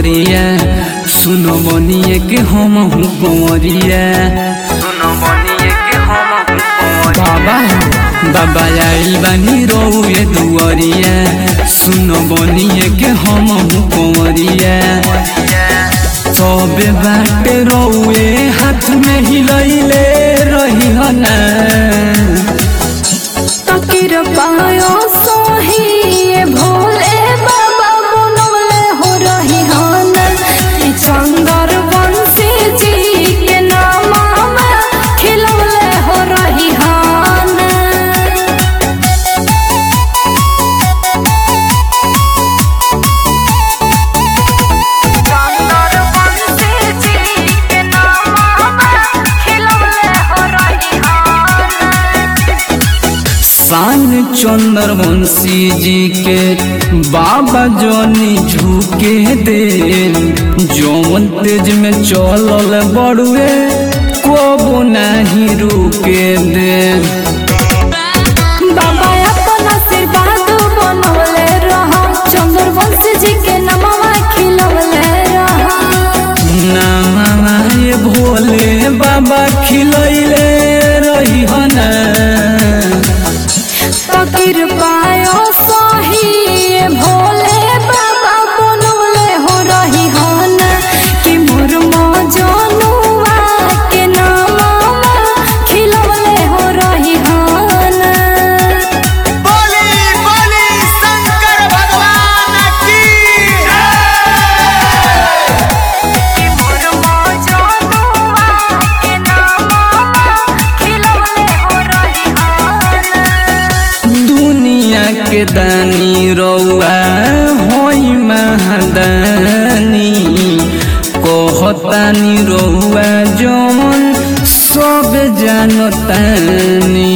दुआरिया सुनो बनिए के हम हूँ कंवरिया बाबा बाबा आइल बानी रउए दुआरिया सुनो बनिए के हम हूँ कंवरिया सबे बाटे रउए हाथ में हिलैले रही हना तकिर पायो सोही भोले बाबा बनले हो रही हन चंदर बंसी जी के नाम खिलौले हो रही हन चंदर बंसी जी के नाम खिलौले हो रही हन शान चंद्रवंशी जी के बाबा जोनी झुके दे जौन तेज में चलल बड़ुए को नहीं रुके दे बाबा अपन आशीर्वाद बनवले रहा चंद्रवंशी जी के नमवा खिलवले रहा नामा ये भोले बाबा खिलैले रही हना तकिर पायो सही भोले बाबा बनवले हो रही हन कि मोर मजनुआ के नाम खिलवले हो रही हन बोली बोली शंकर भगवान की कि मोर मजनुआ के नाम खिलवले हो रही हन दुनिया के दानी रउआ होई महादानी कहतानी रउआ जौन सब जानतानी